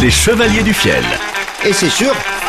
Les Chevaliers du Fiel. Et c'est sûr.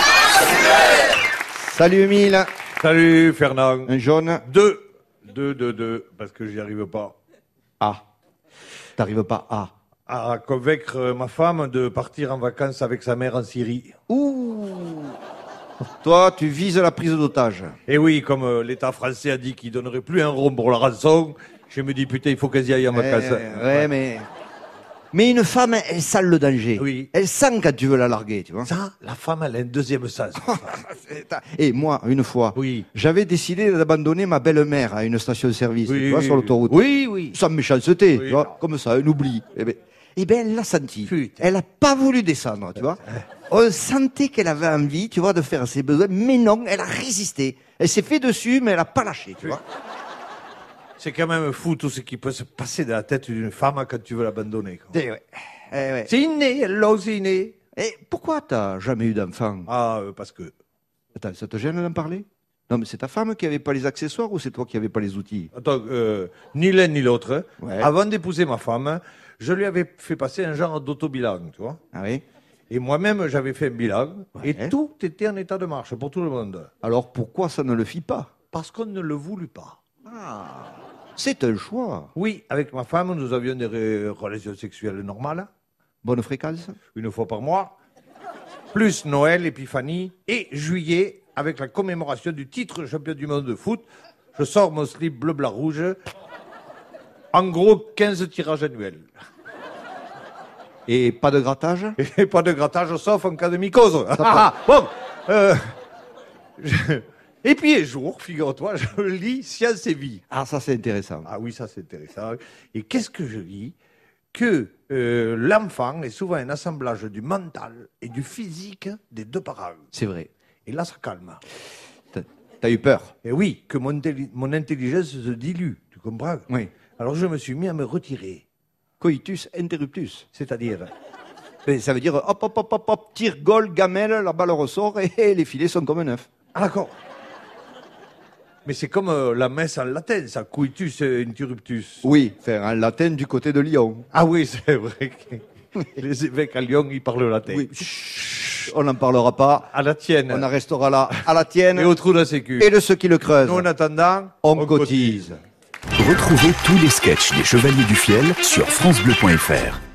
Salut Emile. Salut Fernand. Un jaune. Deux, parce que j'y arrive pas. Ah. T'arrives pas à. À convaincre ma femme de partir en vacances avec sa mère en Syrie. Ouh. Toi, tu vises la prise d'otage. Et oui, comme l'État français a dit qu'il donnerait plus un rond pour la rançon, je me dis putain, il faut qu'elle y aille en vacances. Ouais, mais une femme, elle sent le danger. Oui. Elle sent quand tu veux la larguer, tu vois. Ça, la femme, elle a un deuxième sens. Et moi, une fois, Oui. j'avais décidé d'abandonner ma belle-mère à une station-service, tu vois, sur l'autoroute. Oui. Sans méchanceté, Oui, tu vois, non. comme ça, un oubli. Eh ben, elle l'a senti. Putain. Elle a pas voulu descendre, tu vois. On sentait qu'elle avait envie, tu vois, de faire ses besoins, mais non, elle a résisté. Elle s'est fait dessus, mais elle a pas lâché, tu vois. C'est quand même fou tout ce qui peut se passer dans la tête d'une femme quand tu veux l'abandonner. quoi. Ouais. C'est inné, elle l'a aussi inné. Et pourquoi t'as jamais eu d'enfant? Ah, parce que... Attends, ça te gêne d'en parler? Non, mais c'est ta femme qui avait pas les accessoires ou c'est toi qui avais pas les outils? Attends, ni l'un ni l'autre. Ouais. Avant d'épouser ma femme, je lui avais fait passer un genre d'autobilan, tu vois. Ah oui? Et moi-même, j'avais fait un bilan, Ouais. et tout était en état de marche pour tout le monde. Alors pourquoi ça ne le fit pas? Parce qu'on ne le voulut pas. C'est un choix. Oui, avec ma femme, nous avions des relations sexuelles normales, Bonne fréquence? une fois par mois, plus Noël, Épiphanie, et juillet, avec la commémoration du titre de champion du monde de foot. Je sors mon slip bleu, blanc, rouge. En gros, 15 tirages annuels. Et pas de grattage? Et pas de grattage, sauf en cas de mycose. Et puis un jour, figure-toi, je lis Science et Vie. Ah, ça c'est intéressant. Ah oui, ça c'est intéressant. Et qu'est-ce que je lis? Que l'enfant est souvent un assemblage du mental et du physique des deux parents. C'est vrai. Et là, ça calme. T'as eu peur? Et oui, que mon intelligence se dilue, tu comprends? Oui. Alors je me suis mis à me retirer. Coitus interruptus. C'est-à-dire... Mais ça veut dire hop, tir, goal, gamelle, la balle ressort et les filets sont comme neufs. Ah d'accord. Mais c'est comme la messe en latin, ça, coitus interruptus. Oui, faire un latin du côté de Lyon. Ah oui, c'est vrai que les évêques à Lyon, ils parlent latin. Oui. Chut, on n'en parlera pas. À la tienne. On en restera là à la tienne Et au trou de la sécu. et de ceux qui le creusent. Nous, en attendant, On cotise. Retrouvez tous les sketchs des Chevaliers du Fiel sur francebleu.fr.